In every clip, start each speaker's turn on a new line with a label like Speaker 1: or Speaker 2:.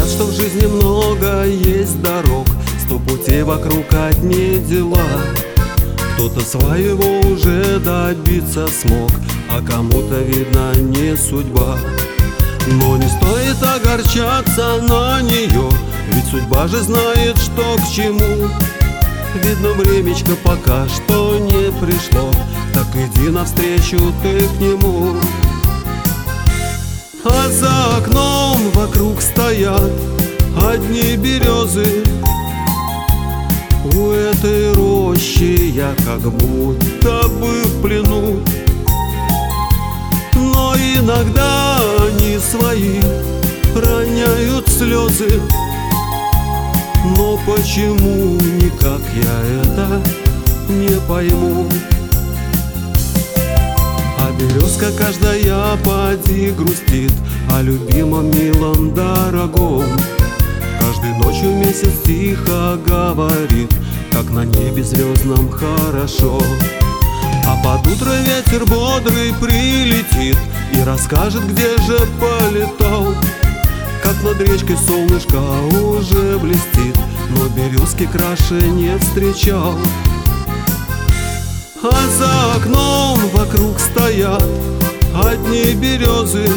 Speaker 1: Говорят, что в жизни много есть дорог, 100 путей вокруг одни дела. Кто-то своего уже добиться смог, а кому-то, видно, не судьба. Но не стоит огорчаться на нее, ведь судьба же знает, что к чему. Видно, времечко пока что не пришло, так иди навстречу ты к нему. А за окном вокруг стоят одни березы. У этой рощи я как будто бы в плену. Но иногда они свои роняют слезы. Но почему никак я это не пойму? А березка каждая поди грустит о любимом, милом, дорогом. Каждой ночью месяц тихо говорит, как на небе звездном хорошо. А под утро ветер бодрый прилетит и расскажет, где же полетал. Как над речкой солнышко уже блестит, но березки краше не встречал. А за окном вокруг стоят одни березы.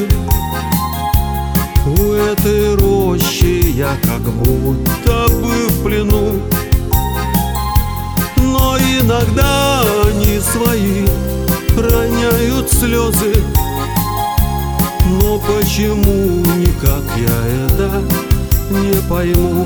Speaker 1: У этой рощи я как будто бы в плену. Но иногда они свои роняют слезы. Но почему никак я это не пойму?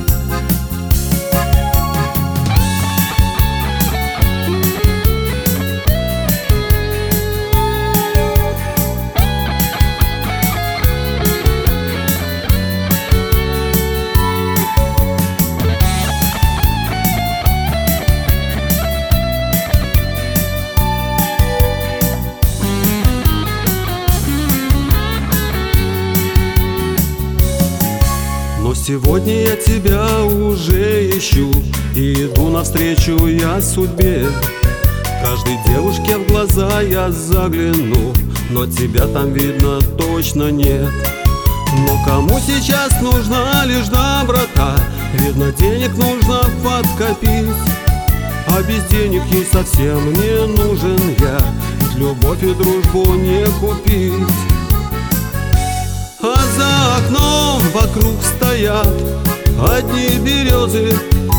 Speaker 1: Но сегодня я тебя уже ищу, и иду навстречу я судьбе. Каждой девушке в глаза я загляну, но тебя там видно точно нет. Но кому сейчас нужна лишь доброта? Видно, денег нужно подкопить, а без денег ей совсем не нужен я, ведь любовь и дружбу не купить. А за окном вокруг стоят одни березы.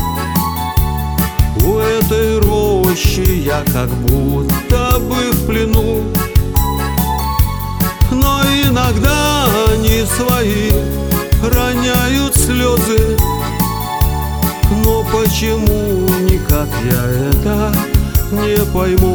Speaker 1: У этой рощи я как будто бы в плену. Но иногда они свои роняют слезы. Но почему никак я это не пойму?